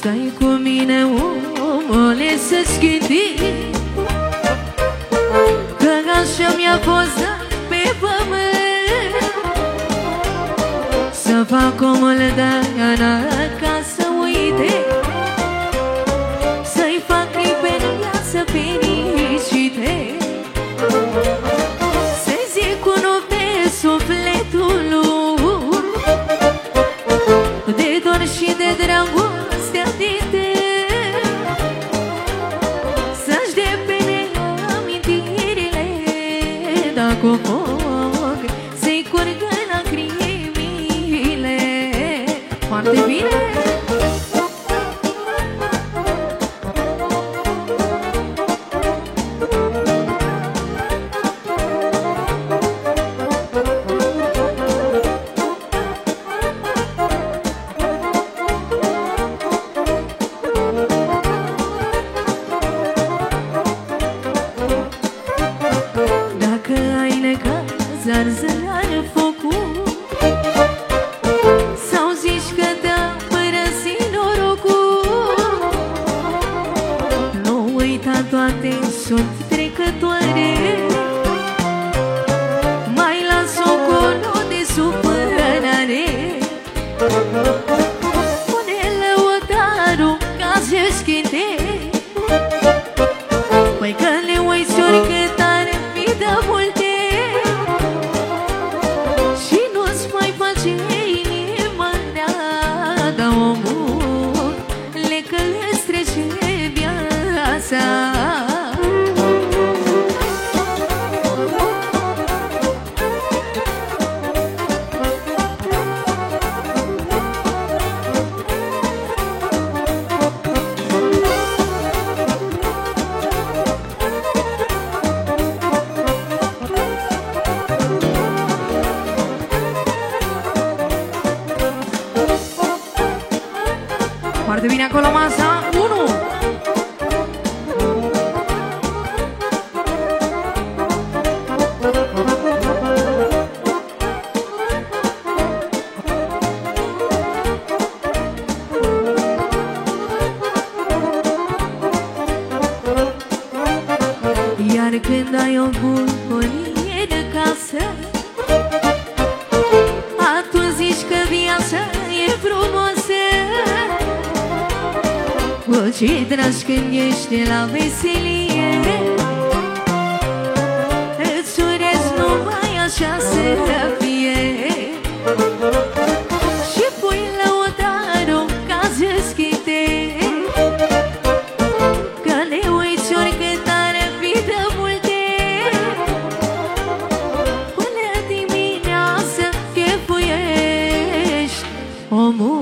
Stai cu mine, omule, să-ți gândi că așa mi-a fost pe pământ, să fac omul de-aia ca să uite, să-i fac clipe în viață fericite, să-i zic cu noapte sufletul lui, de dor și de dragostea din tău, să-și depene amintirile, dacă o foc să-i curgă lacrimile. Foarte bine! Zarzălar focul, sau zici că te-a părăsit norocul, nu uita, toate sunt trecătoare, mai las ocolo de supărare. Pune lăutarul ca să-și cânte, păi că le uiți oricât ar fi de multe, inima mea, da omul le călesc trece viața. Foarte bine acolo, masa 1. Iar când ai o bucurie de casă, atunci zici că viața e frumoasă. Cu ce dragi când ești la veselie, îți urez numai așa să fie, și pui lăutarul ca să-ți chite, că le uiți oricât ar fi de multe, până dimineață chefuiești omul.